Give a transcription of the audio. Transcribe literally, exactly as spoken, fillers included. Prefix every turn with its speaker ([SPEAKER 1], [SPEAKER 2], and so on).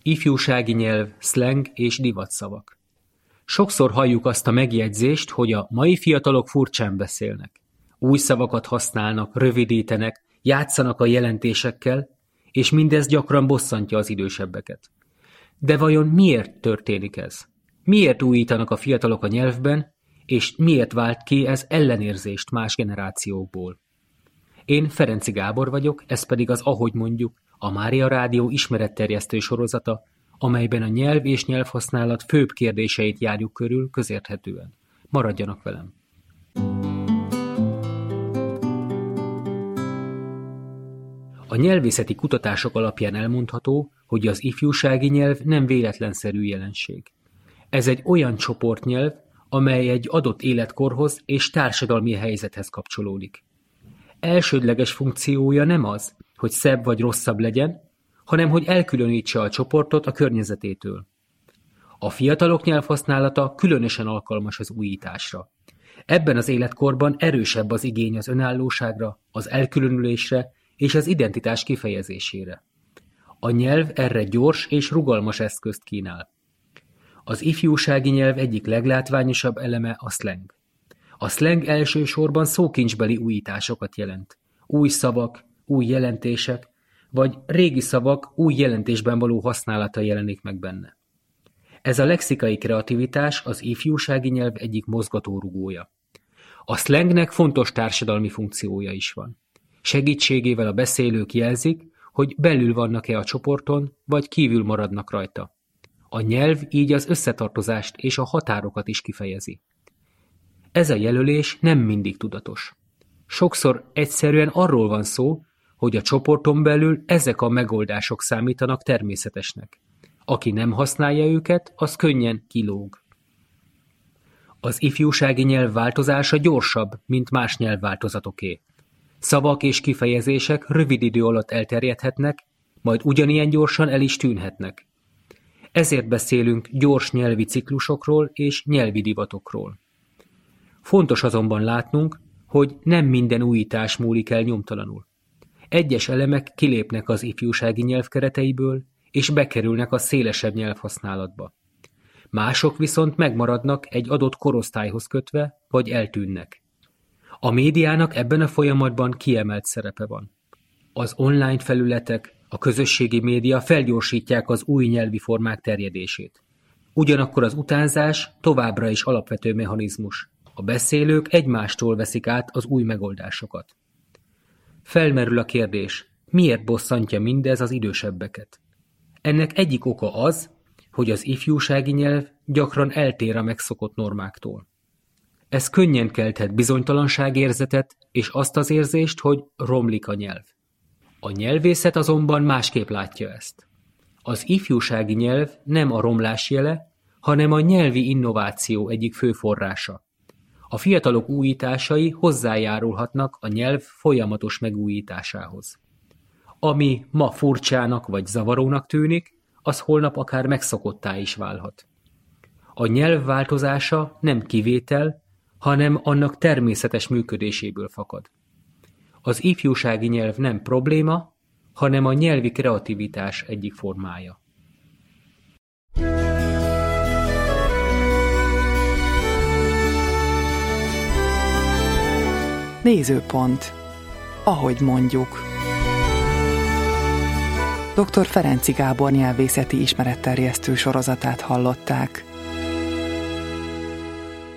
[SPEAKER 1] Ifjúsági nyelv, szleng és divatszavak. Sokszor halljuk azt a megjegyzést, hogy a mai fiatalok furcsán beszélnek. Új szavakat használnak, rövidítenek, játszanak a jelentésekkel, és mindez gyakran bosszantja az idősebbeket. De vajon miért történik ez? Miért újítanak a fiatalok a nyelvben, és miért vált ki ez ellenérzést más generációkból? Én Ferenczy Gábor vagyok, ez pedig az Ahogy mondjuk, a Mária Rádió ismeretterjesztő sorozata, amelyben a nyelv és nyelvhasználat főbb kérdéseit járjuk körül közérthetően. Maradjanak velem! A nyelvészeti kutatások alapján elmondható, hogy az ifjúsági nyelv nem véletlenszerű jelenség. Ez egy olyan csoportnyelv, amely egy adott életkorhoz és társadalmi helyzethez kapcsolódik. Elsődleges funkciója nem az, hogy szebb vagy rosszabb legyen, hanem hogy elkülönítse a csoportot a környezetétől. A fiatalok nyelvhasználata különösen alkalmas az újításra. Ebben az életkorban erősebb az igény az önállóságra, az elkülönülésre és az identitás kifejezésére. A nyelv erre gyors és rugalmas eszközt kínál. Az ifjúsági nyelv egyik leglátványosabb eleme a szleng. A szleng elsősorban szókincsbeli újításokat jelent. Új szavak, új jelentések, vagy régi szavak új jelentésben való használata jelenik meg benne. Ez a lexikai kreativitás az ifjúsági nyelv egyik mozgatórugója. A szlengnek fontos társadalmi funkciója is van. Segítségével a beszélők jelzik, hogy belül vannak-e a csoporton, vagy kívül maradnak rajta. A nyelv így az összetartozást és a határokat is kifejezi. Ez a jelölés nem mindig tudatos. Sokszor egyszerűen arról van szó, hogy a csoporton belül ezek a megoldások számítanak természetesnek. Aki nem használja őket, az könnyen kilóg. Az ifjúsági nyelv változása gyorsabb, mint más nyelvváltozatoké. Szavak és kifejezések rövid idő alatt elterjedhetnek, majd ugyanilyen gyorsan el is tűnhetnek. Ezért beszélünk gyors nyelvi ciklusokról és nyelvi divatokról. Fontos azonban látnunk, hogy nem minden újítás múlik el nyomtalanul. Egyes elemek kilépnek az ifjúsági nyelv kereteiből, és bekerülnek a szélesebb nyelvhasználatba. Mások viszont megmaradnak egy adott korosztályhoz kötve, vagy eltűnnek. A médiának ebben a folyamatban kiemelt szerepe van. Az online felületek, a közösségi média felgyorsítják az új nyelvi formák terjedését. Ugyanakkor az utánzás továbbra is alapvető mechanizmus. A beszélők egymástól veszik át az új megoldásokat. Felmerül a kérdés, miért bosszantja mindez az idősebbeket? Ennek egyik oka az, hogy az ifjúsági nyelv gyakran eltér a megszokott normáktól. Ez könnyen kelthet bizonytalanságérzetet és azt az érzést, hogy romlik a nyelv. A nyelvészet azonban másképp látja ezt. Az ifjúsági nyelv nem a romlás jele, hanem a nyelvi innováció egyik fő forrása. A fiatalok újításai hozzájárulhatnak a nyelv folyamatos megújításához. Ami ma furcsának vagy zavarónak tűnik, az holnap akár megszokottá is válhat. A nyelv változása nem kivétel, hanem annak természetes működéséből fakad. Az ifjúsági nyelv nem probléma, hanem a nyelvi kreativitás egyik formája.
[SPEAKER 2] Nézőpont. Ahogy mondjuk. doktor Ferenczy Gábor nyelvészeti ismeretterjesztő sorozatát hallották.